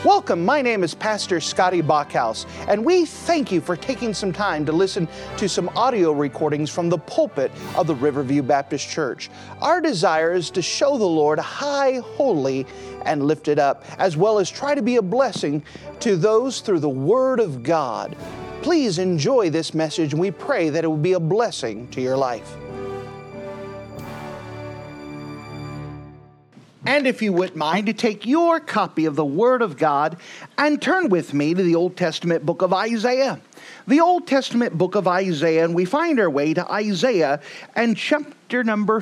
Welcome, my name is Pastor Scotty Bachhaus, and we thank you for taking some time to listen to some audio recordings from the pulpit of the Riverview Baptist Church. Our desire is to show the Lord high, holy, and lifted up, as well as try to be a blessing to those through the Word of God. Please enjoy this message, and we pray that it will be a blessing to your life. And if you wouldn't mind to take your copy of the Word of God and turn with me to the Old Testament book of Isaiah. The Old Testament book of Isaiah, and we find our way to Isaiah and chapter number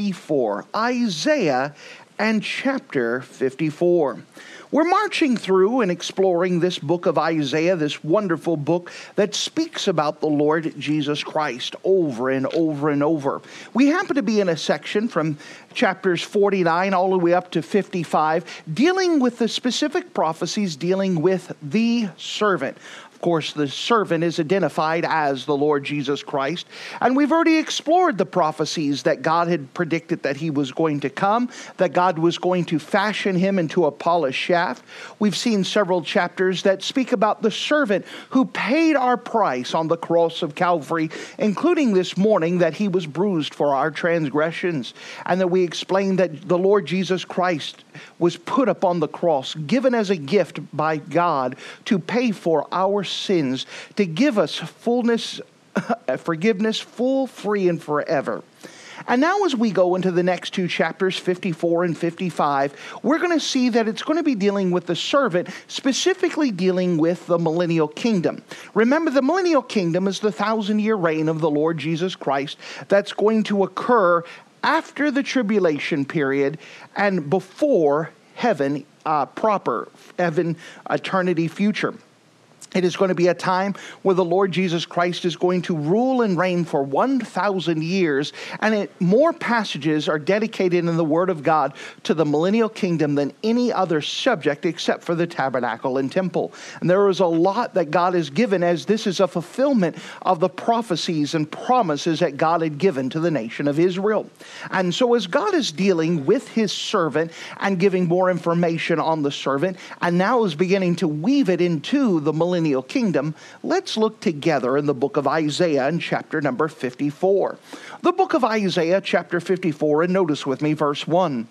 54. Isaiah and chapter 54. We're marching through and exploring this book of Isaiah, this wonderful book that speaks about the Lord Jesus Christ over and over and over. We happen to be in a section from chapters 49 all the way up to 55, dealing with the specific prophecies dealing with the servant. Of course, the servant is identified as the Lord Jesus Christ. And we've already explored the prophecies that God had predicted that he was going to come, that God was going to fashion him into a polished shaft. We've seen several chapters that speak about the servant who paid our price on the cross of Calvary, including this morning that he was bruised for our transgressions, and that we explained that the Lord Jesus Christ was put upon the cross, given as a gift by God to pay for our sins, to give us fullness, forgiveness, full, free, and forever. And now as we go into the next two chapters, 54 and 55, we're going to see that it's going to be dealing with the servant, specifically dealing with the millennial kingdom. Remember, the millennial kingdom is the 1,000-year reign of the Lord Jesus Christ that's going to occur after the tribulation period and before heaven proper, heaven eternity future. It is going to be a time where the Lord Jesus Christ is going to rule and reign for 1,000 years. And more passages are dedicated in the Word of God to the millennial kingdom than any other subject except for the tabernacle and temple. And there is a lot that God has given, as this is a fulfillment of the prophecies and promises that God had given to the nation of Israel. And so as God is dealing with his servant and giving more information on the servant, and now is beginning to weave it into the millennial kingdom, let's look together in the book of Isaiah in chapter number 54. The book of Isaiah, chapter 54, and notice with me verse 1.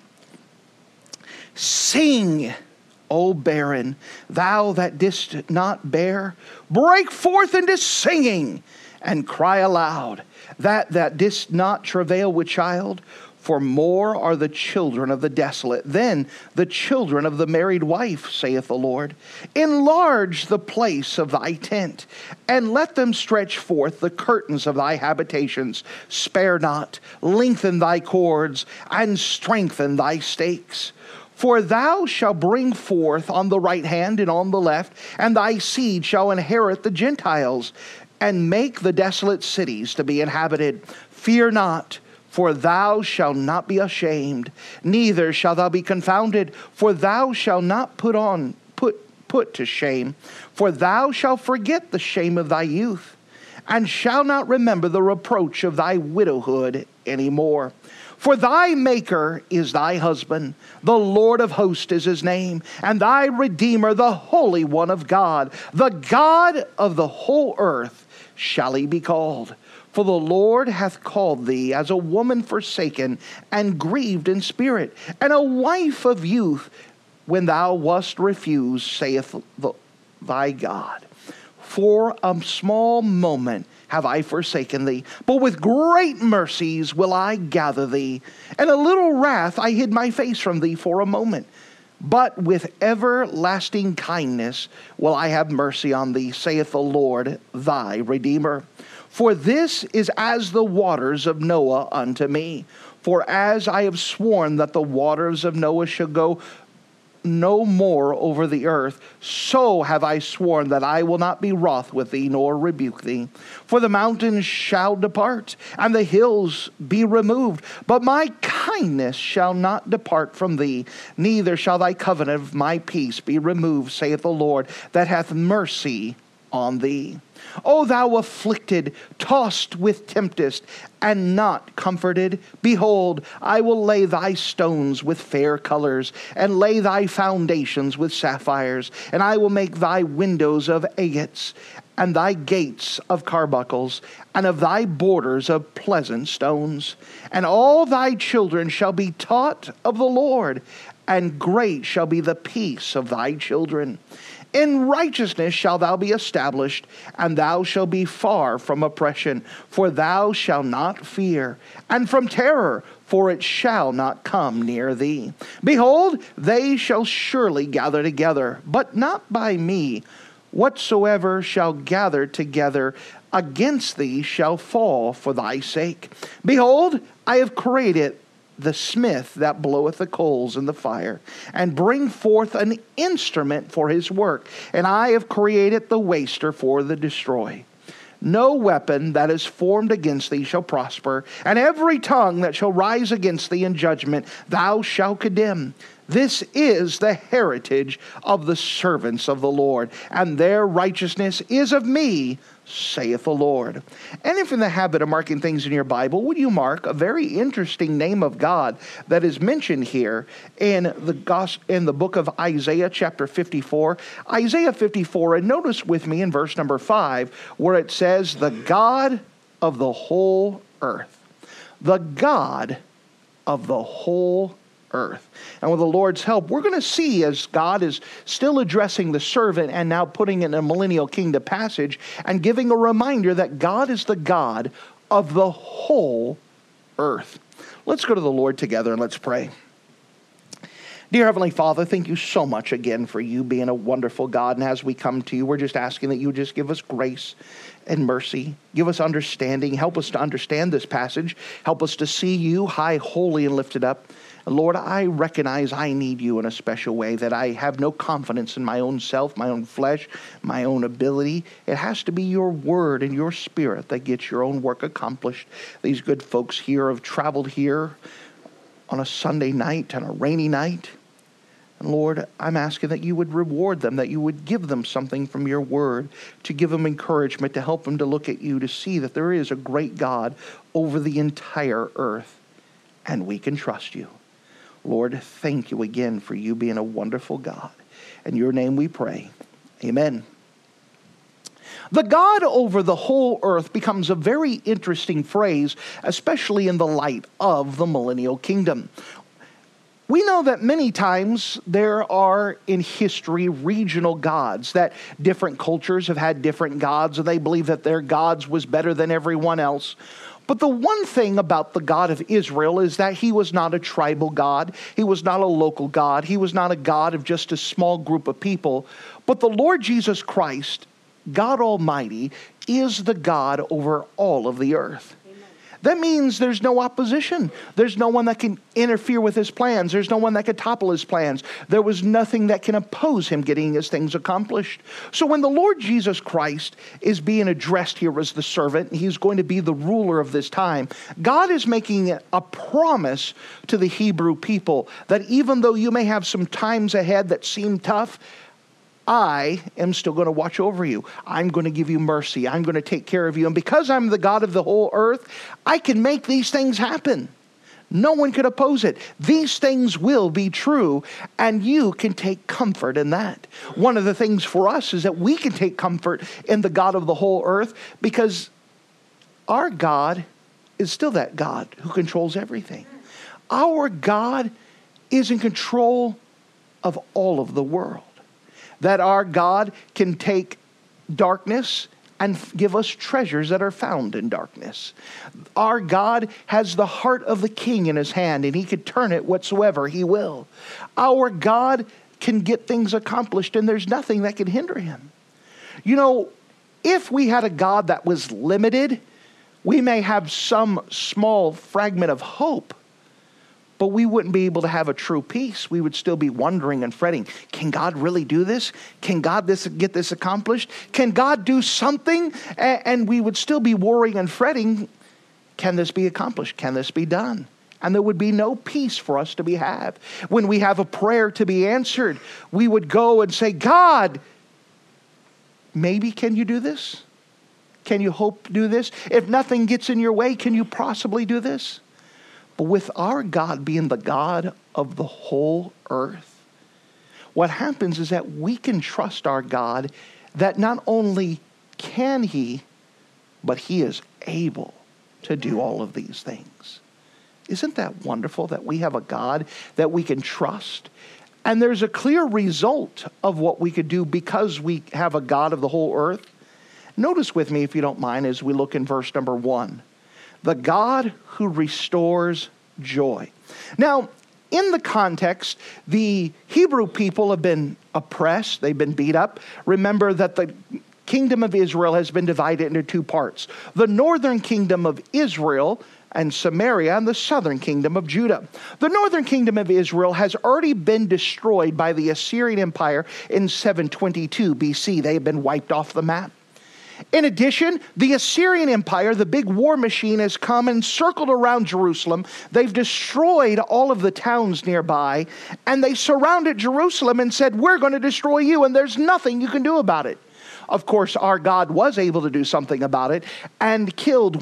Sing, O barren, thou that didst not bear, break forth into singing, and cry aloud, that didst not travail with child. For more are the children of the desolate than the children of the married wife, saith the Lord. Enlarge the place of thy tent, and let them stretch forth the curtains of thy habitations. Spare not, lengthen thy cords, and strengthen thy stakes. For thou shalt bring forth on the right hand and on the left, and thy seed shall inherit the Gentiles, and make the desolate cities to be inhabited. Fear not, for thou shalt not be ashamed, neither shalt thou be confounded, for thou shalt not put to shame, for thou shalt forget the shame of thy youth, and shalt not remember the reproach of thy widowhood any more. For thy Maker is thy husband, the Lord of hosts is his name, and thy Redeemer, the Holy One of God, the God of the whole earth shall he be called. For the Lord hath called thee as a woman forsaken and grieved in spirit, and a wife of youth when thou wast refused, saith thy God. For a small moment have I forsaken thee, but with great mercies will I gather thee. And a little wrath I hid my face from thee for a moment. But with everlasting kindness will I have mercy on thee, saith the Lord thy Redeemer. For this is as the waters of Noah unto me. For as I have sworn that the waters of Noah shall go no more over the earth, so have I sworn that I will not be wroth with thee, nor rebuke thee. For the mountains shall depart, and the hills be removed, but my kindness shall not depart from thee, neither shall thy covenant of my peace be removed, saith the Lord, that hath mercy on thee. O thou afflicted, tossed with tempest, and not comforted, behold, I will lay thy stones with fair colors, and lay thy foundations with sapphires, and I will make thy windows of agates, and thy gates of carbuncles, and of thy borders of pleasant stones. And all thy children shall be taught of the Lord, and great shall be the peace of thy children. In righteousness shalt thou be established, and thou shalt be far from oppression, for thou shalt not fear, and from terror, for it shall not come near thee. Behold, they shall surely gather together, but not by me. Whatsoever shall gather together against thee shall fall for thy sake. Behold, I have created the smith that bloweth the coals in the fire, and bring forth an instrument for his work. And I have created the waster for the destroy. No weapon that is formed against thee shall prosper, and every tongue that shall rise against thee in judgment thou shalt condemn. This is the heritage of the servants of the Lord, and their righteousness is of me, saith the Lord. And if in the habit of marking things in your Bible, would you mark a very interesting name of God that is mentioned here in the book of Isaiah chapter 54. Isaiah 54, and notice with me in verse number 5, where it says, the God of the whole earth. The God of the whole earth. And with the Lord's help, we're going to see, as God is still addressing the servant and now putting in a millennial kingdom passage and giving a reminder that God is the God of the whole earth. Let's go to the Lord together and let's pray. Dear Heavenly Father, thank you so much again for you being a wonderful God. And as we come to you, we're just asking that you would just give us grace and mercy. Give us understanding. Help us to understand this passage. Help us to see you high, holy, and lifted up. Lord, I recognize I need you in a special way, that I have no confidence in my own self, my own flesh, my own ability. It has to be your word and your spirit that gets your own work accomplished. These good folks here have traveled here on a Sunday night, on a rainy night. And Lord, I'm asking that you would reward them, that you would give them something from your word, to give them encouragement, to help them to look at you, to see that there is a great God over the entire earth, and we can trust you. Lord, thank you again for you being a wonderful God. In your name we pray. Amen. The God over the whole earth becomes a very interesting phrase, especially in the light of the millennial kingdom. We know that many times there are in history regional gods, that different cultures have had different gods, and they believe that their gods was better than everyone else. But the one thing about the God of Israel is that he was not a tribal God. He was not a local God. He was not a God of just a small group of people. But the Lord Jesus Christ, God Almighty, is the God over all of the earth. That means there's no opposition. There's no one that can interfere with his plans. There's no one that can topple his plans. There was nothing that can oppose him getting his things accomplished. So when the Lord Jesus Christ is being addressed here as the servant, he's going to be the ruler of this time, God is making a promise to the Hebrew people that even though you may have some times ahead that seem tough, I am still going to watch over you. I'm going to give you mercy. I'm going to take care of you. And because I'm the God of the whole earth, I can make these things happen. No one could oppose it. These things will be true, and you can take comfort in that. One of the things for us is that we can take comfort in the God of the whole earth, because our God is still that God who controls everything. Our God is in control of all of the world. That our God can take darkness and give us treasures that are found in darkness. Our God has the heart of the king in his hand, and he can turn it whatsoever he will. Our God can get things accomplished, and there's nothing that can hinder him. You know, if we had a God that was limited, we may have some small fragment of hope, but we wouldn't be able to have a true peace. We would still be wondering and fretting. Can God really do this? Can God get this accomplished? Can God do something? And we would still be worrying and fretting. Can this be accomplished? Can this be done? And there would be no peace for us to be had. When we have a prayer to be answered, we would go and say, God, maybe can you do this? Can you hope to do this? If nothing gets in your way, can you possibly do this? But with our God being the God of the whole earth, what happens is that we can trust our God that not only can He, but He is able to do all of these things. Isn't that wonderful that we have a God that we can trust? And there's a clear result of what we could do because we have a God of the whole earth. Notice with me, if you don't mind, as we look in verse number 1. The God who restores joy. Now, in the context, the Hebrew people have been oppressed. They've been beat up. Remember that the kingdom of Israel has been divided into two parts. The northern kingdom of Israel and Samaria, and the southern kingdom of Judah. The northern kingdom of Israel has already been destroyed by the Assyrian Empire in 722 BC. They have been wiped off the map. In addition, the Assyrian Empire, the big war machine, has come and circled around Jerusalem. They've destroyed all of the towns nearby, and they surrounded Jerusalem and said, we're going to destroy you, and there's nothing you can do about it. Of course, our God was able to do something about it and killed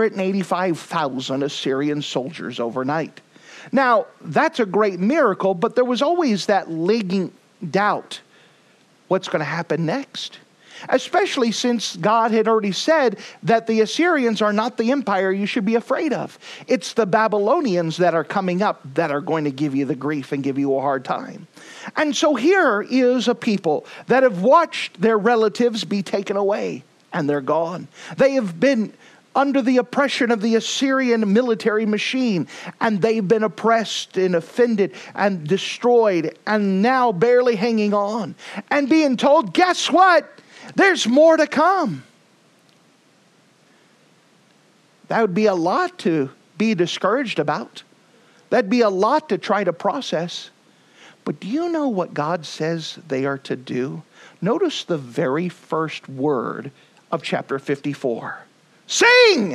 185,000 Assyrian soldiers overnight. Now, that's a great miracle, but there was always that lingering doubt. What's going to happen next? Especially since God had already said that the Assyrians are not the empire you should be afraid of. It's the Babylonians that are coming up that are going to give you the grief and give you a hard time. And so here is a people that have watched their relatives be taken away, and they're gone. They have been under the oppression of the Assyrian military machine, and they've been oppressed and offended and destroyed, and now barely hanging on. And being told, guess what? There's more to come. That would be a lot to be discouraged about. That'd be a lot to try to process. But do you know what God says they are to do? Notice the very first word of chapter 54. Sing!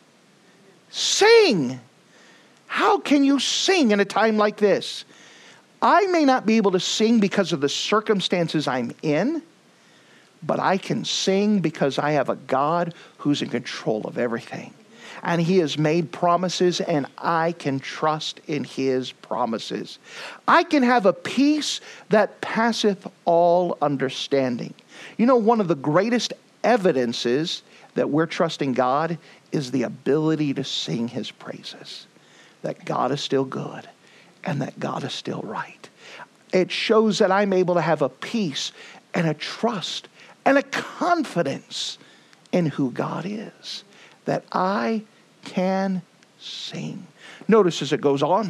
Sing! How can you sing in a time like this? I may not be able to sing because of the circumstances I'm in, but I can sing because I have a God who's in control of everything. And He has made promises, and I can trust in His promises. I can have a peace that passeth all understanding. You know, one of the greatest evidences that we're trusting God is the ability to sing His praises. That God is still good, and that God is still right. It shows that I'm able to have a peace and a trust and a confidence in who God is, that I can sing. Notice as it goes on,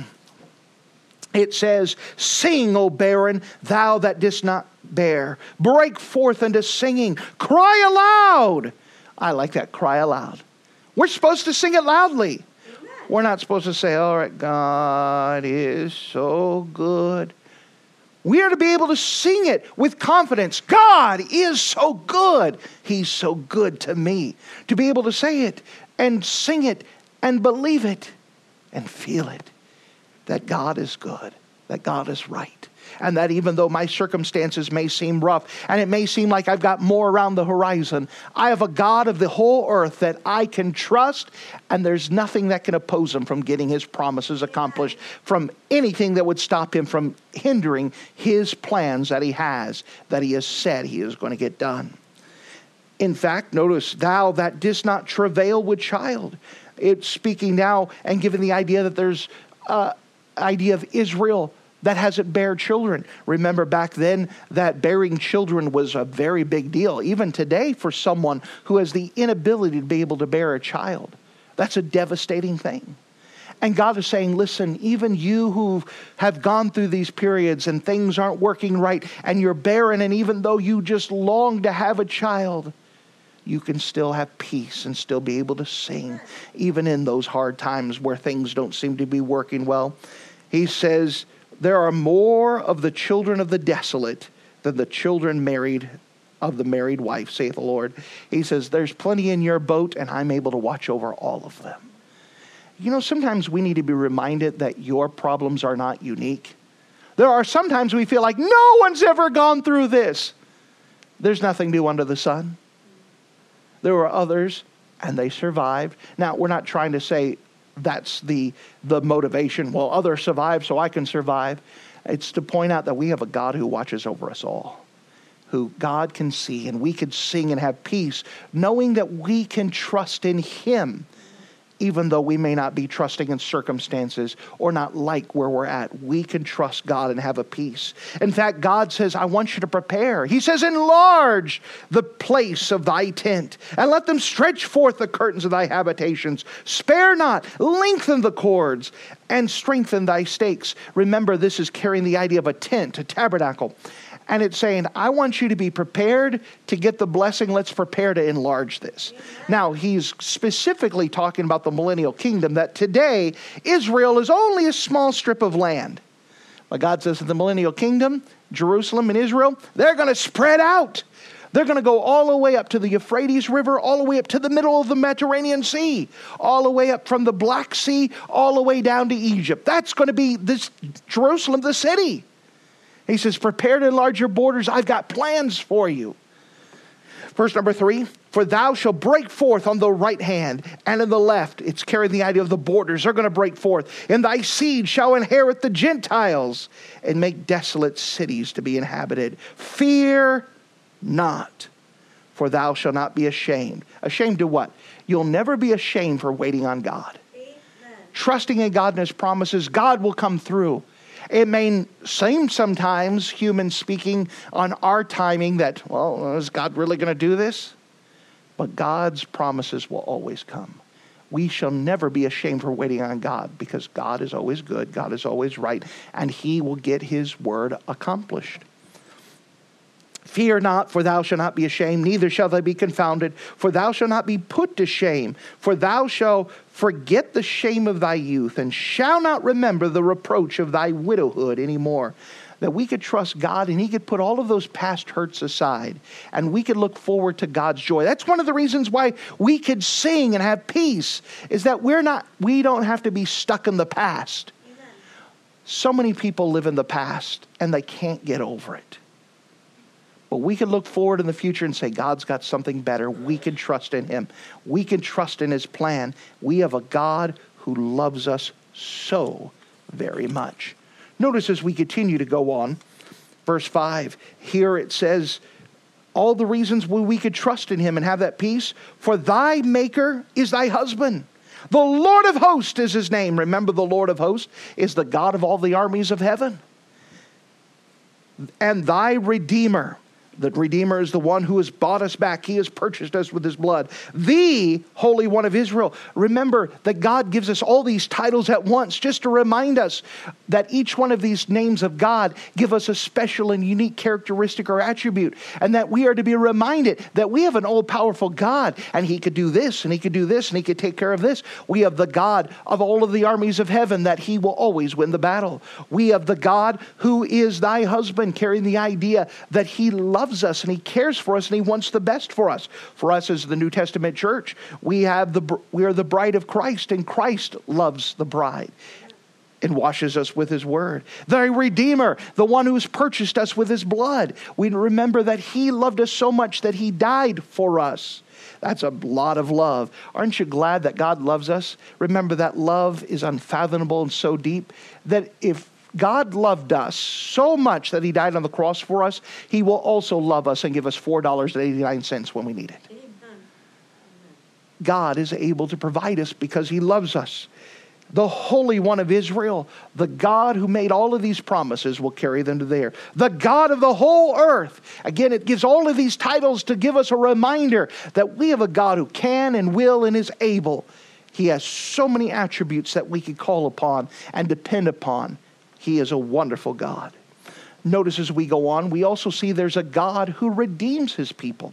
it says, sing, O barren, thou that didst not bear. Break forth into singing. Cry aloud. I like that, cry aloud. We're supposed to sing it loudly. We're not supposed to say, all right, God is so good. We are to be able to sing it with confidence. God is so good. He's so good to me. To be able to say it and sing it and believe it and feel it. That God is good. That God is right. And that even though my circumstances may seem rough and it may seem like I've got more around the horizon, I have a God of the whole earth that I can trust, and there's nothing that can oppose Him from getting His promises accomplished, from anything that would stop Him from hindering His plans that He has said He is going to get done. In fact, notice, thou that didst not travail with child. It's speaking now and giving the idea that there's idea of Israel that hasn't bear children. Remember back then that bearing children was a very big deal. Even today for someone who has the inability to be able to bear a child. That's a devastating thing. And God is saying, listen, even you who have gone through these periods and things aren't working right and you're barren, and even though you just long to have a child, you can still have peace and still be able to sing, even in those hard times where things don't seem to be working well. He says, there are more of the children of the desolate than the children married of the married wife, saith the Lord. He says, there's plenty in your boat, and I'm able to watch over all of them. You know, sometimes we need to be reminded that your problems are not unique. There are sometimes we feel like no one's ever gone through this. There's nothing new under the sun. There were others, and they survived. Now, we're not trying to say that's the motivation. Well, others survived, so I can survive. It's to point out that we have a God who watches over us all, who God can see, and we can sing and have peace, knowing that we can trust in Him, even though we may not be trusting in circumstances or not like where we're at. We can trust God and have a peace. In fact, God says, I want you to prepare. He says, enlarge the place of thy tent, and let them stretch forth the curtains of thy habitations. Spare not, lengthen the cords, and strengthen thy stakes. Remember, this is carrying the idea of a tent, a tabernacle. And it's saying, I want you to be prepared to get the blessing. Let's prepare to enlarge this. Amen. Now, he's specifically talking about the millennial kingdom, that today Israel is only a small strip of land. But God says in the millennial kingdom, Jerusalem and Israel, they're going to spread out. They're going to go all the way up to the Euphrates River, all the way up to the middle of the Mediterranean Sea, all the way up from the Black Sea, all the way down to Egypt. That's going to be this Jerusalem, the city. He says, prepare to enlarge your borders. I've got plans for you. Verse number 3, for thou shalt break forth on the right hand and in the left. It's carrying the idea of the borders. They're going to break forth. And thy seed shall inherit the Gentiles and make desolate cities to be inhabited. Fear not, for thou shalt not be ashamed. Ashamed to what? You'll never be ashamed for waiting on God. Amen. Trusting in God and His promises, God will come through. It may seem sometimes, human speaking, on our timing that, well, is God really going to do this? But God's promises will always come. We shall never be ashamed for waiting on God, because God is always good, God is always right, and He will get His word accomplished. Fear not, for thou shalt not be ashamed, neither shall thou be confounded, for thou shalt not be put to shame. For thou shalt forget the shame of thy youth, and shall not remember the reproach of thy widowhood anymore. That we could trust God, and He could put all of those past hurts aside, and we could look forward to God's joy. That's one of the reasons why we could sing and have peace, is that we don't have to be stuck in the past. Amen. So many people live in the past, and they can't get over it. But we can look forward in the future and say, God's got something better. We can trust in Him. We can trust in His plan. We have a God who loves us so very much. Notice as we continue to go on, verse 5, here it says, all the reasons why we could trust in Him and have that peace. For thy Maker is thy husband. The Lord of hosts is His name. Remember, the Lord of hosts is the God of all the armies of heaven. And thy Redeemer. The Redeemer is the one who has bought us back. He has purchased us with His blood. The Holy One of Israel. Remember that God gives us all these titles at once, just to remind us that each one of these names of God give us a special and unique characteristic or attribute. And that we are to be reminded that we have an all-powerful God, and He could do this, and He could do this, and He could take care of this. We have the God of all of the armies of heaven, that He will always win the battle. We have the God who is thy husband, carrying the idea that He loves us and He cares for us and He wants the best for us. For us as the New Testament church, we are the bride of Christ, and Christ loves the bride and washes us with His word. The Redeemer, the one who has purchased us with His blood. We remember that He loved us so much that He died for us. That's a lot of love. Aren't you glad that God loves us? Remember that love is unfathomable and so deep that if God loved us so much that He died on the cross for us, He will also love us and give us $4.89 when we need it. Amen. God is able to provide us because He loves us. The Holy One of Israel, the God who made all of these promises, will carry them to there. The God of the whole earth. Again, it gives all of these titles to give us a reminder that we have a God who can and will and is able. He has so many attributes that we can call upon and depend upon. He is a wonderful God. Notice as we go on, we also see there's a God who redeems His people.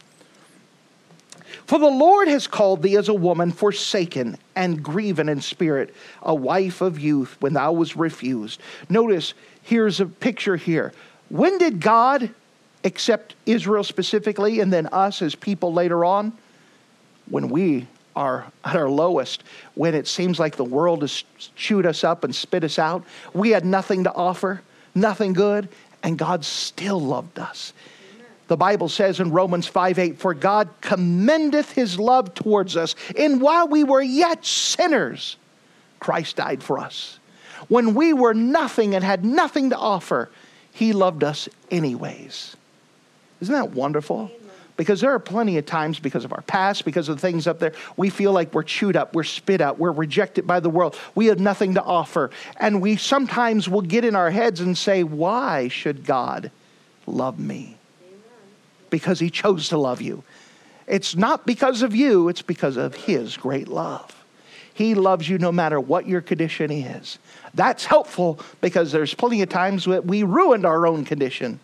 For the Lord has called thee as a woman forsaken and grieven in spirit, a wife of youth when thou was refused. Notice, here's a picture here. When did God accept Israel specifically, and then us as people later on? When we are at our lowest, when it seems like the world has chewed us up and spit us out. We had nothing to offer, nothing good, and God still loved us. Amen. The Bible says in Romans 5:8, for God commendeth his love towards us, and while we were yet sinners, Christ died for us. When we were nothing and had nothing to offer, he loved us anyways. Isn't that wonderful? Because there are plenty of times, because of our past, because of the things up there, we feel like we're chewed up, we're spit out, we're rejected by the world. We have nothing to offer. And we sometimes will get in our heads and say, why should God love me? Because he chose to love you. It's not because of you, it's because of his great love. He loves you no matter what your condition is. That's helpful because there's plenty of times that we ruined our own condition.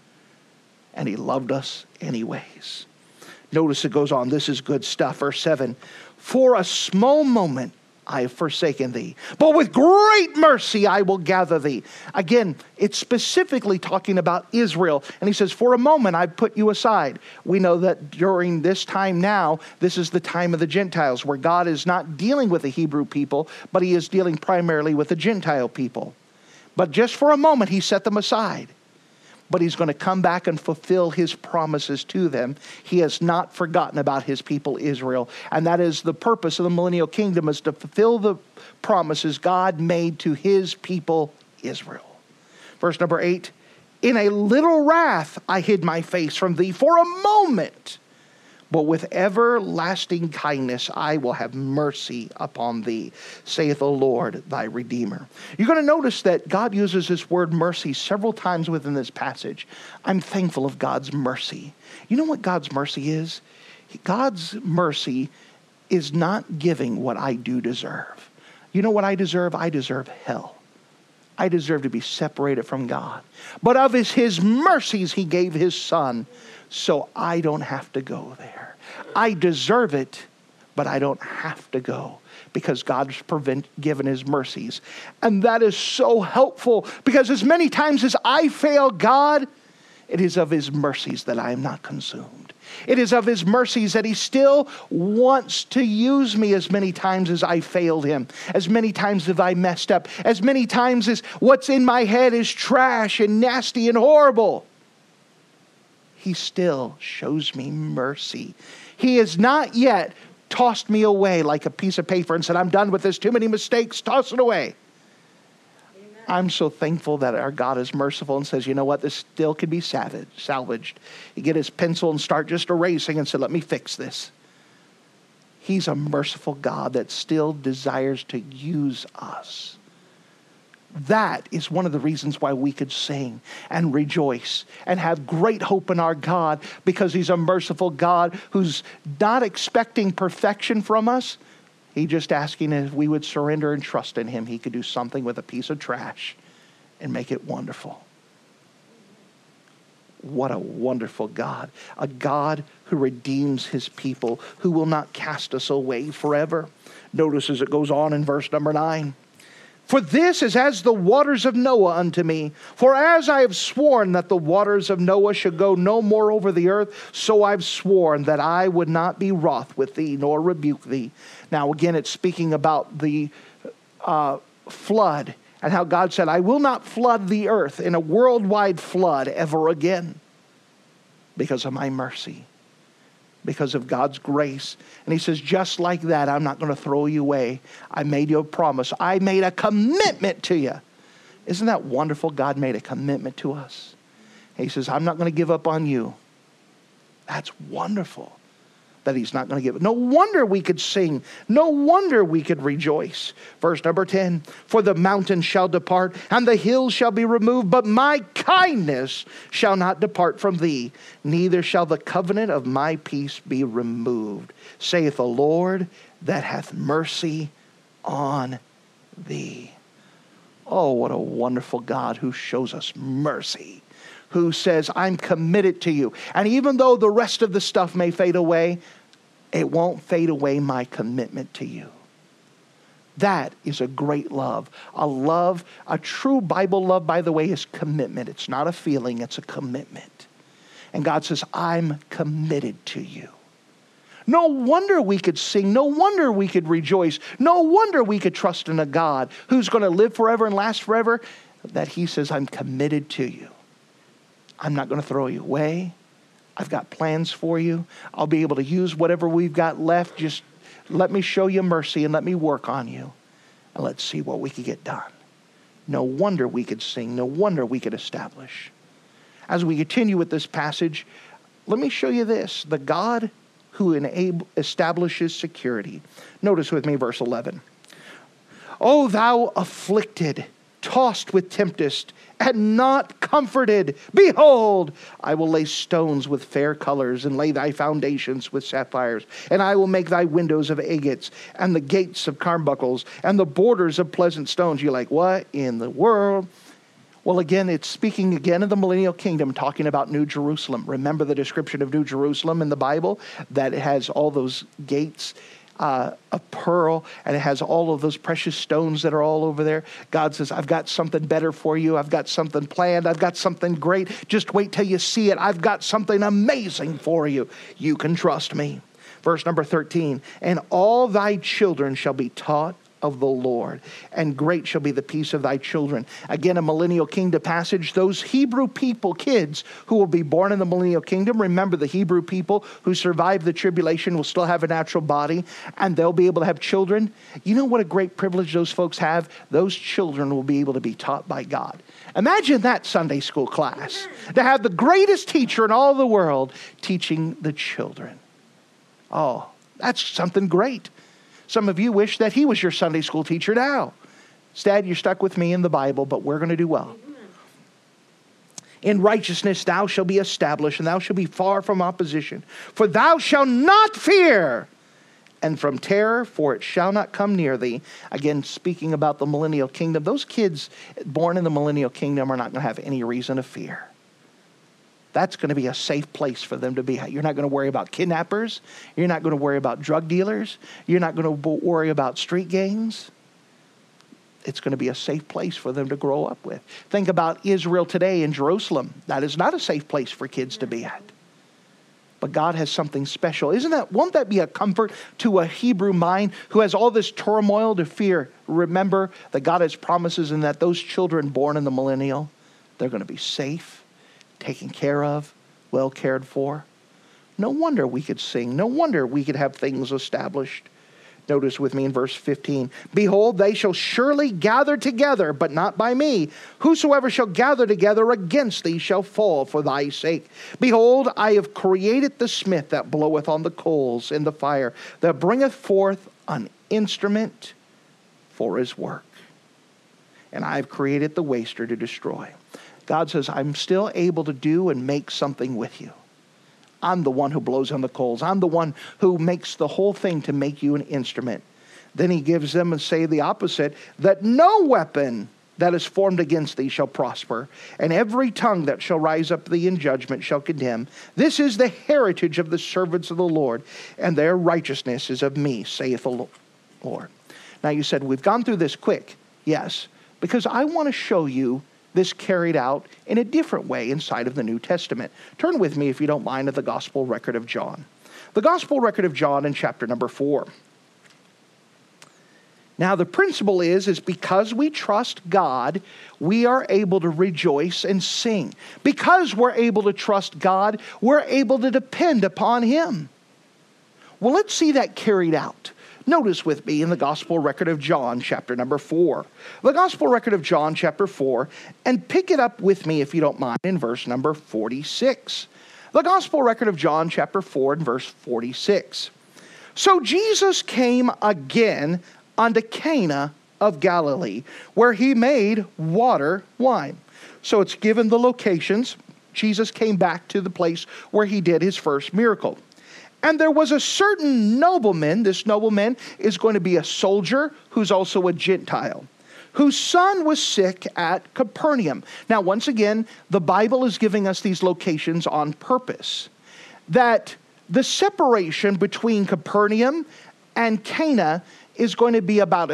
And he loved us anyways. Notice it goes on. This is good stuff. Verse 7. For a small moment I have forsaken thee, but with great mercy I will gather thee. Again, it's specifically talking about Israel. And he says, for a moment I put you aside. We know that during this time now, this is the time of the Gentiles, where God is not dealing with the Hebrew people, but he is dealing primarily with the Gentile people. But just for a moment, he set them aside. But he's going to come back and fulfill his promises to them. He has not forgotten about his people Israel. And that is the purpose of the millennial kingdom, is to fulfill the promises God made to his people Israel. Verse number 8. In a little wrath I hid my face from thee for a moment, but with everlasting kindness I will have mercy upon thee, saith the Lord thy Redeemer. You're going to notice that God uses this word mercy several times within this passage. I'm thankful of God's mercy. You know what God's mercy is? God's mercy is not giving what I do deserve. You know what I deserve? I deserve hell. I deserve to be separated from God. But of his mercies, he gave his son, so I don't have to go there. I deserve it, but I don't have to go because God's given his mercies. And that is so helpful, because as many times as I fail God, it is of his mercies that I am not consumed. It is of his mercies that he still wants to use me as many times as I failed him, as many times as I messed up, as many times as what's in my head is trash and nasty and horrible. He still shows me mercy. He has not yet tossed me away like a piece of paper and said, I'm done with this, too many mistakes, toss it away. Amen. I'm so thankful that our God is merciful and says, you know what, this still can be salvaged. You get his pencil and start just erasing and say, let me fix this. He's a merciful God that still desires to use us. That is one of the reasons why we could sing and rejoice and have great hope in our God, because he's a merciful God who's not expecting perfection from us. He's just asking if we would surrender and trust in him. He could do something with a piece of trash and make it wonderful. What a wonderful God. A God who redeems his people, who will not cast us away forever. Notice as it goes on in verse number 9. For this is as the waters of Noah unto me. For as I have sworn that the waters of Noah should go no more over the earth, so I've sworn that I would not be wroth with thee, nor rebuke thee. Now again, it's speaking about the flood, and how God said, I will not flood the earth in a worldwide flood ever again, because of my mercy, because of God's grace. And he says, just like that, I'm not going to throw you away. I made you a promise. I made a commitment to you. Isn't that wonderful? God made a commitment to us. He says, I'm not going to give up on you. That's wonderful that he's not going to give it. No wonder we could sing. No wonder we could rejoice. Verse number 10, for the mountains shall depart and the hills shall be removed, but my kindness shall not depart from thee, neither shall the covenant of my peace be removed, saith the Lord that hath mercy on thee. Oh, what a wonderful God who shows us mercy, who says, I'm committed to you. And even though the rest of the stuff may fade away, it won't fade away my commitment to you. That is a great love. A true Bible love, by the way, is commitment. It's not a feeling, it's a commitment. And God says, I'm committed to you. No wonder we could sing. No wonder we could rejoice. No wonder we could trust in a God who's going to live forever and last forever, that he says, I'm committed to you. I'm not going to throw you away. I've got plans for you. I'll be able to use whatever we've got left. Just let me show you mercy and let me work on you. And let's see what we can get done. No wonder we could sing. No wonder we could establish. As we continue with this passage, let me show you this. The God who establishes security. Notice with me verse 11. O thou afflicted, tossed with tempest, and not comforted. Behold, I will lay stones with fair colors, and lay thy foundations with sapphires. And I will make thy windows of agates, and the gates of carbuncles, and the borders of pleasant stones. You're like, what in the world? Well, again, it's speaking again of the millennial kingdom, talking about New Jerusalem. Remember the description of New Jerusalem in the Bible? That it has all those gates of pearl, and it has all of those precious stones that are all over there. God says, I've got something better for you. I've got something planned. I've got something great. Just wait till you see it. I've got something amazing for you. You can trust me. Verse number 13, and all thy children shall be taught of the Lord, and great shall be the peace of thy children. Again, a millennial kingdom passage. Those Hebrew people, kids who will be born in the millennial kingdom, remember the Hebrew people who survived the tribulation will still have a natural body, and they'll be able to have children. You know what a great privilege those folks have? Those children will be able to be taught by God. Imagine that Sunday school class, to have the greatest teacher in all the world teaching the children. Oh, that's something great. Some of you wish that he was your Sunday school teacher now. Instead, you're stuck with me in the Bible, but we're going to do well. In righteousness thou shalt be established, and thou shalt be far from opposition. For thou shalt not fear, and from terror, for it shall not come near thee. Again, speaking about the millennial kingdom, those kids born in the millennial kingdom are not going to have any reason to fear. That's going to be a safe place for them to be. You're not going to worry about kidnappers. You're not going to worry about drug dealers. You're not going to worry about street gangs. It's going to be a safe place for them to grow up with. Think about Israel today in Jerusalem. That is not a safe place for kids to be at. But God has something special. Won't that be a comfort to a Hebrew mind who has all this turmoil to fear? Remember that God has promises, and that those children born in the millennial, they're going to be safe, taken care of, well cared for. No wonder we could sing. No wonder we could have things established. Notice with me in verse 15. Behold, they shall surely gather together, but not by me. Whosoever shall gather together against thee shall fall for thy sake. Behold, I have created the smith that bloweth on the coals in the fire, that bringeth forth an instrument for his work. And I have created the waster to destroy. God says, I'm still able to do and make something with you. I'm the one who blows on the coals. I'm the one who makes the whole thing to make you an instrument. Then he gives them and say the opposite, that no weapon that is formed against thee shall prosper, and every tongue that shall rise up to thee in judgment shall condemn. This is the heritage of the servants of the Lord, and their righteousness is of me, saith the Lord. Now you said, we've gone through this quick. Yes, because I want to show you this carried out in a different way inside of the New Testament. Turn with me, if you don't mind, to the Gospel record of John. The Gospel record of John in chapter number 4. Now the principle is because we trust God, we are able to rejoice and sing. Because we're able to trust God, we're able to depend upon Him. Well, let's see that carried out. Notice with me in the Gospel record of John, chapter number 4. The Gospel record of John, chapter 4, and pick it up with me, if you don't mind, in verse number 46. The Gospel record of John, chapter 4, and verse 46. So Jesus came again unto Cana of Galilee, where he made water wine. So it's given the locations. Jesus came back to the place where he did his first miracle. And there was a certain nobleman. This nobleman is going to be a soldier who's also a Gentile, whose son was sick at Capernaum. Now, once again, the Bible is giving us these locations on purpose. That the separation between Capernaum and Cana is going to be about a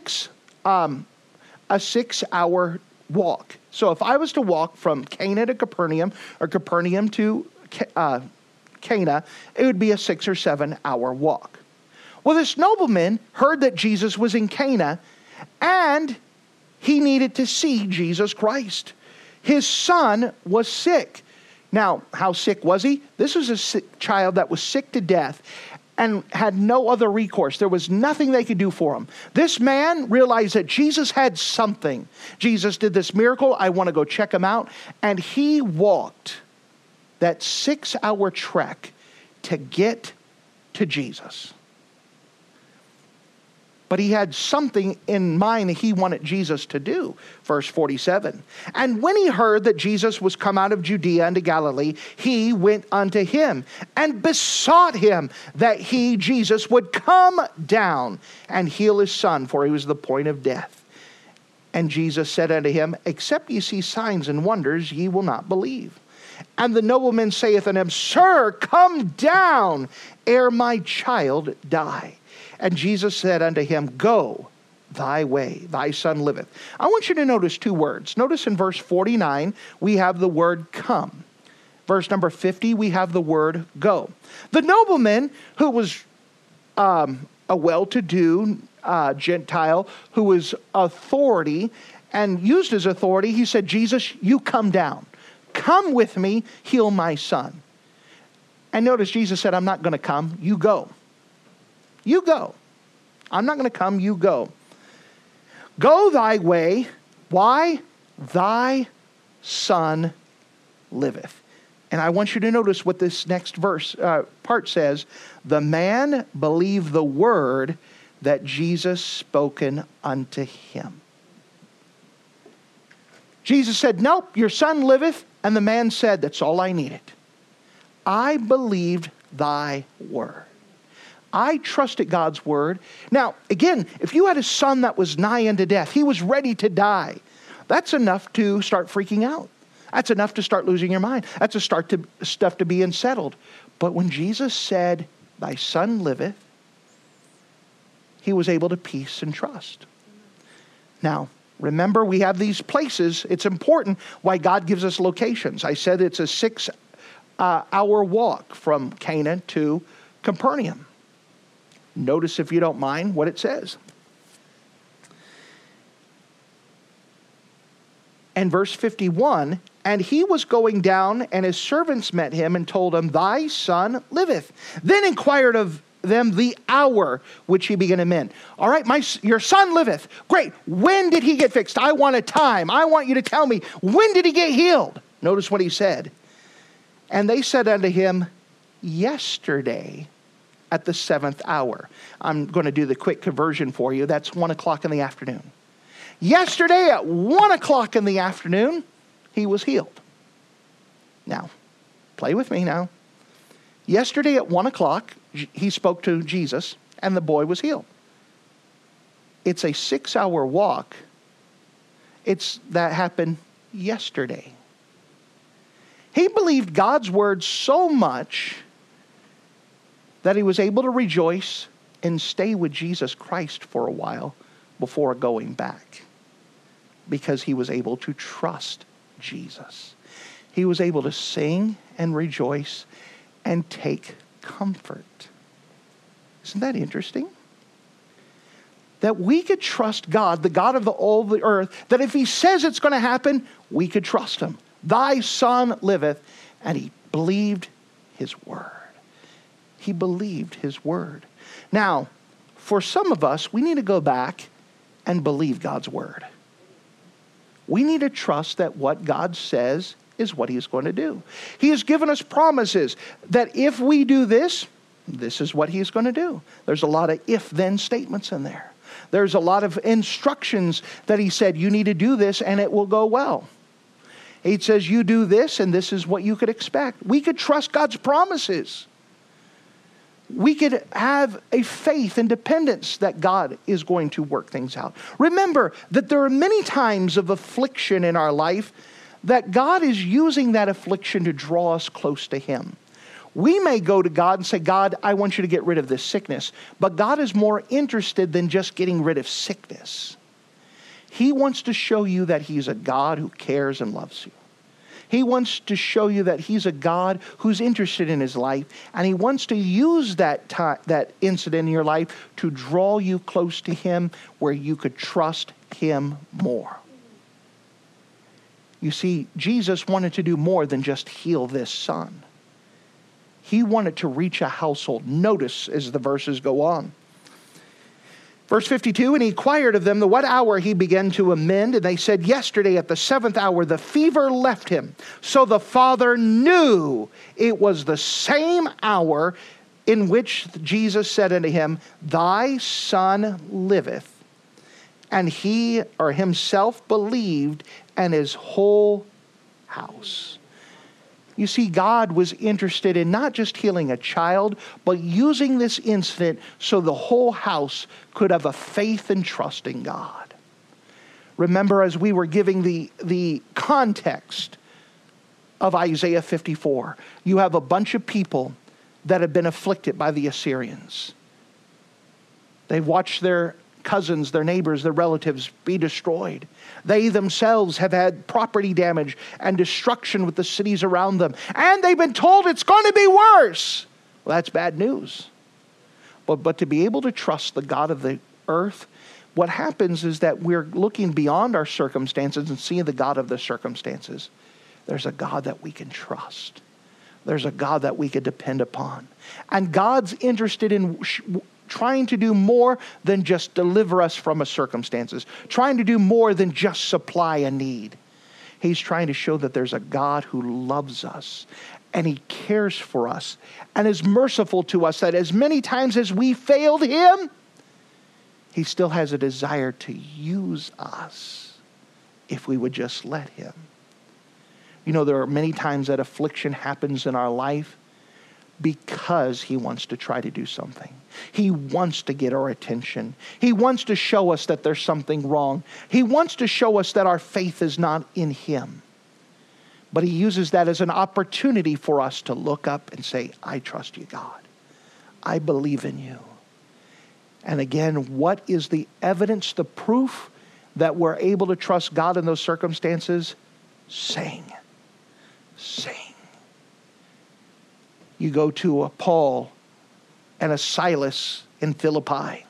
6-hour walk. So if I was to walk from Cana to Capernaum, or Capernaum to Cana, it would be a 6 or 7 hour walk. Well, this nobleman heard that Jesus was in Cana, and he needed to see Jesus Christ. His son was sick. Now, how sick was he? This was a sick child that was sick to death and had no other recourse. There was nothing they could do for him. This man realized that Jesus had something. Jesus did this miracle. I want to go check him out. And he walked that 6-hour trek to get to Jesus. But he had something in mind that he wanted Jesus to do. Verse 47. And when he heard that Jesus was come out of Judea unto Galilee, he went unto him and besought him that he, Jesus, would come down and heal his son, for he was at the point of death. And Jesus said unto him, except ye see signs and wonders, ye will not believe. And the nobleman saith unto him, Sir, come down, ere my child die. And Jesus said unto him, Go thy way, thy son liveth. I want you to notice 2 words. Notice in verse 49, we have the word come. Verse number 50, we have the word go. The nobleman, who was a well-to-do Gentile, who was authority and used his authority, he said, Jesus, you come down. Come with me, heal my son. And notice Jesus said, I'm not going to come, you go. You go. I'm not going to come, you go. Go thy way. Why? Thy son liveth. And I want you to notice what this next verse part says. The man believed the word that Jesus spoken unto him. Jesus said, nope, your son liveth. And the man said, that's all I needed. I believed thy word. I trusted God's word. Now, again, if you had a son that was nigh unto death, he was ready to die, that's enough to start freaking out. That's enough to start losing your mind. That's stuff to be unsettled. But when Jesus said, thy son liveth, he was able to peace and trust. Now, remember, we have these places. It's important why God gives us locations. I said it's a 6-hour walk from Cana to Capernaum. Notice, if you don't mind, what it says. And verse 51, and he was going down, and his servants met him and told him, thy son liveth. Then inquired of them the hour which he began to mend. All right, your son liveth. Great. When did he get fixed? I want a time. I want you to tell me, when did he get healed? Notice what he said. And they said unto him, yesterday at the 7th hour. I'm going to do the quick conversion for you. That's 1 o'clock in the afternoon. Yesterday at 1 o'clock in the afternoon, he was healed. Now, play with me now. Yesterday at 1 o'clock, he spoke to Jesus, and the boy was healed. It's a 6-hour walk. That happened yesterday. He believed God's word so much that he was able to rejoice and stay with Jesus Christ for a while before going back, because he was able to trust Jesus. He was able to sing and rejoice and take comfort. Isn't that interesting? That we could trust God, the God of all the earth, that if he says it's going to happen, we could trust him. Thy son liveth, and he believed his word. He believed his word. Now, for some of us, we need to go back and believe God's word. We need to trust that what God says is what he is going to do. He has given us promises that if we do this, this is what he is going to do. There's a lot of if-then statements in there. There's a lot of instructions that he said, you need to do this and it will go well. He says, you do this and this is what you could expect. We could trust God's promises. We could have a faith and dependence that God is going to work things out. Remember that there are many times of affliction in our life that God is using that affliction to draw us close to him. We may go to God and say, God, I want you to get rid of this sickness. But God is more interested than just getting rid of sickness. He wants to show you that he's a God who cares and loves you. He wants to show you that he's a God who's interested in his life, and he wants to use that incident in your life to draw you close to him where you could trust him more. You see, Jesus wanted to do more than just heal this son. He wanted to reach a household. Notice as the verses go on. Verse 52, and he inquired of them what hour he began to amend. And they said, yesterday at the 7th hour, the fever left him. So the father knew it was the same hour in which Jesus said unto him, thy son liveth. And he or himself believed, and his whole house. You see, God was interested in not just healing a child, but using this incident so the whole house could have a faith and trust in God. Remember, as we were giving the context of Isaiah 54, you have a bunch of people that have been afflicted by the Assyrians. They've watched their cousins, their neighbors, their relatives be destroyed. They themselves have had property damage and destruction with the cities around them. And they've been told it's going to be worse. Well, that's bad news. But to be able to trust the God of the earth, what happens is that we're looking beyond our circumstances and seeing the God of the circumstances. There's a God that we can trust. There's a God that we can depend upon. And God's interested in trying to do more than just deliver us from our circumstances. Trying to do more than just supply a need. He's trying to show that there's a God who loves us. And He cares for us. And is merciful to us. That as many times as we failed Him, He still has a desire to use us. If we would just let Him. You know, there are many times that affliction happens in our life because He wants to try to do something. He wants to get our attention. He wants to show us that there's something wrong. He wants to show us that our faith is not in Him. But He uses that as an opportunity for us to look up and say, I trust you, God. I believe in you. And again, what is the evidence, the proof that we're able to trust God in those circumstances? Sing. Sing. You go to a Paul and a Silas in Philippi.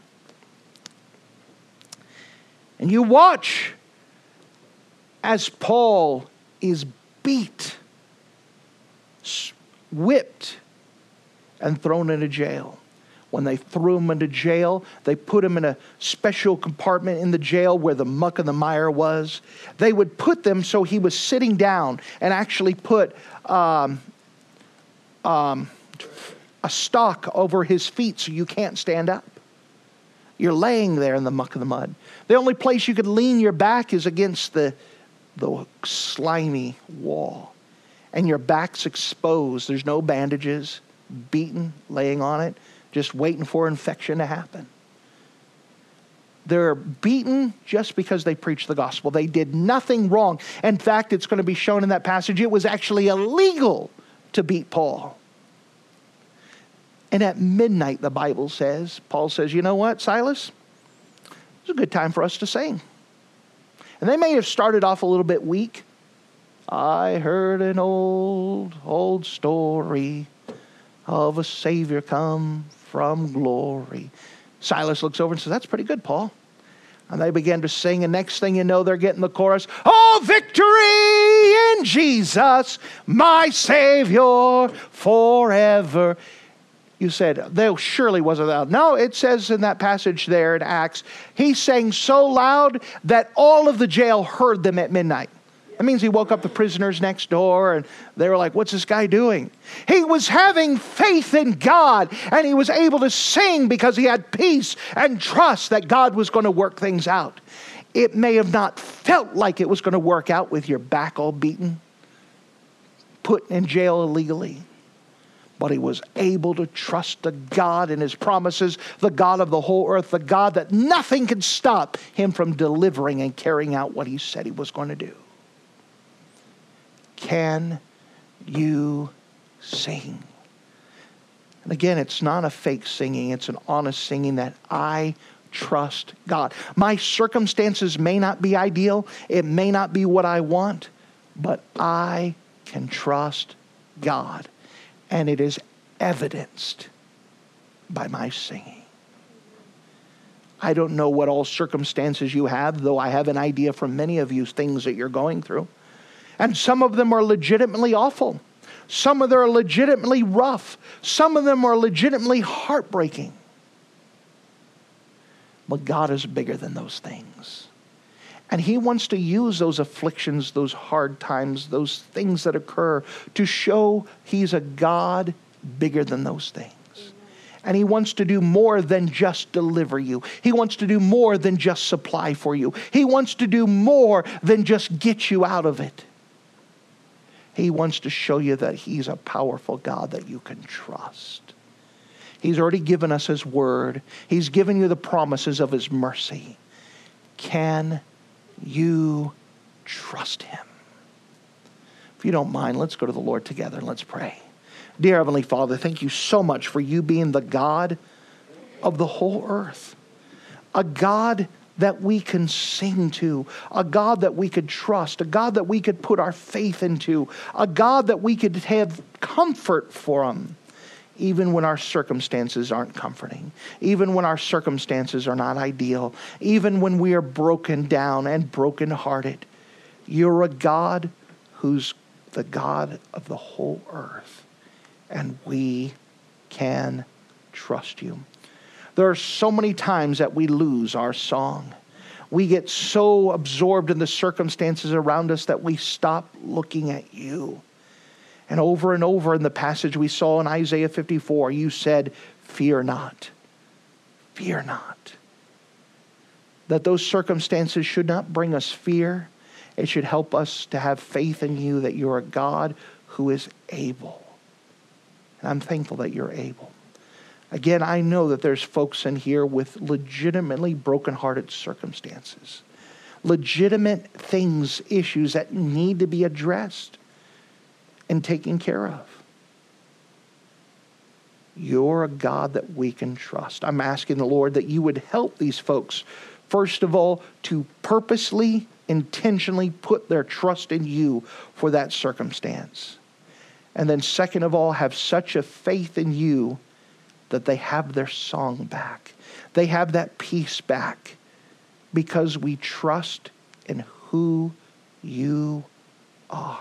And you watch as Paul is beat, whipped, and thrown into jail. When they threw him into jail, they put him in a special compartment in the jail where the muck and the mire was. They would put them so he was sitting down and actually put a stock over his feet so you can't stand up. You're laying there in the muck and the mud. The only place you could lean your back is against the slimy wall. And your back's exposed. There's no bandages, beaten, laying on it, just waiting for infection to happen. They're beaten just because they preached the gospel. They did nothing wrong. In fact, it's going to be shown in that passage, it was actually illegal to beat Paul. And at midnight, the Bible says, Paul says, you know what, Silas? It's a good time for us to sing. And they may have started off a little bit weak. I heard an old story of a Savior come from glory. Silas looks over and says, that's pretty good, Paul. And they began to sing, and next thing you know, they're getting the chorus. Oh, victory in Jesus, my Savior forever. You said, there surely wasn't loud. No, it says in that passage there in Acts, he sang so loud that all of the jail heard them at midnight. That means he woke up the prisoners next door and they were like, what's this guy doing? He was having faith in God and he was able to sing because he had peace and trust that God was going to work things out. It may have not felt like it was going to work out with your back all beaten, put in jail illegally. But he was able to trust the God and His promises, the God of the whole earth, the God that nothing could stop Him from delivering and carrying out what He said He was going to do. Can you sing? And again, it's not a fake singing. It's an honest singing that I trust God. My circumstances may not be ideal. It may not be what I want. But I can trust God. And it is evidenced by my singing. I don't know what all circumstances you have, though I have an idea from many of you things that you're going through. And some of them are legitimately awful. Some of them are legitimately rough. Some of them are legitimately heartbreaking. But God is bigger than those things. And He wants to use those afflictions, those hard times, those things that occur to show He's a God bigger than those things. And He wants to do more than just deliver you. He wants to do more than just supply for you. He wants to do more than just get you out of it. He wants to show you that He's a powerful God that you can trust. He's already given us His word. He's given you the promises of His mercy. Can you trust Him? If you don't mind, let's go to the Lord together and let's pray. Dear Heavenly Father, thank you so much for you being the God of the whole earth. A God that we can sing to, a God that we could trust, a God that we could put our faith into, a God that we could have comfort from, even when our circumstances aren't comforting, even when our circumstances are not ideal, even when we are broken down and brokenhearted. You're a God who's the God of the whole earth, and we can trust you. There are so many times that we lose our song. We get so absorbed in the circumstances around us that we stop looking at you. And over in the passage we saw in Isaiah 54, you said, fear not. Fear not. That those circumstances should not bring us fear. It should help us to have faith in you that you're a God who is able. And I'm thankful that you're able. Again, I know that there's folks in here with legitimately brokenhearted circumstances. Legitimate things, issues that need to be addressed and taken care of. You're a God that we can trust. I'm asking the Lord that you would help these folks, first of all, to purposely, intentionally put their trust in you for that circumstance. And then second of all, have such a faith in you that they have their song back. They have that peace back because we trust in who you are.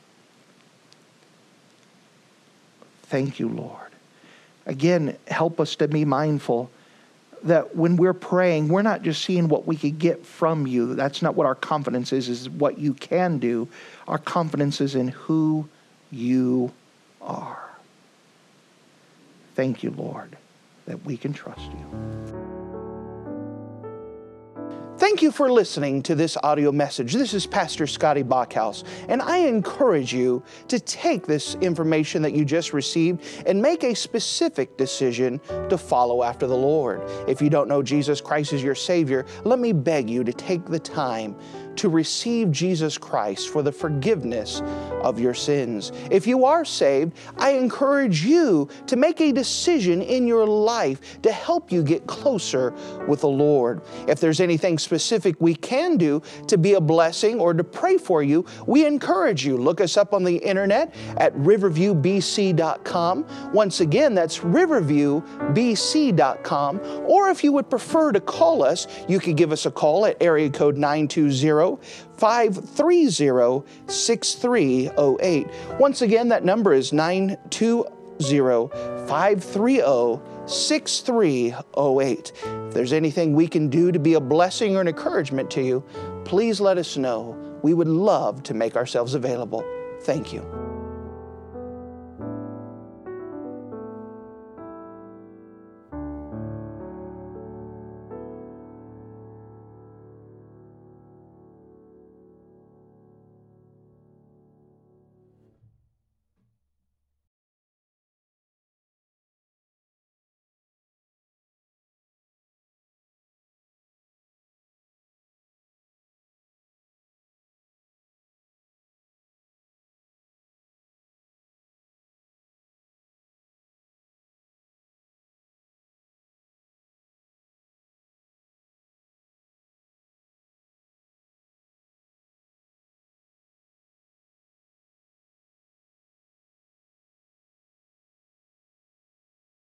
Thank you, Lord. Again, help us to be mindful that when we're praying, we're not just seeing what we could get from you. That's not what our confidence is what you can do. Our confidence is in who you are. Thank you, Lord, that we can trust you. Thank you for listening to this audio message. This is Pastor Scotty Bachhaus, and I encourage you to take this information that you just received and make a specific decision to follow after the Lord. If you don't know Jesus Christ as your Savior, let me beg you to take the time to receive Jesus Christ for the forgiveness of your sins. If you are saved, I encourage you to make a decision in your life to help you get closer with the Lord. If there's anything specific we can do to be a blessing or to pray for you, we encourage you. Look us up on the internet at riverviewbc.com. Once again, that's riverviewbc.com. Or if you would prefer to call us, you could give us a call at area code 920-530-6308. Once again, that number is 920-530-6308. If there's anything we can do to be a blessing or an encouragement to you, please let us know. We would love to make ourselves available. Thank you.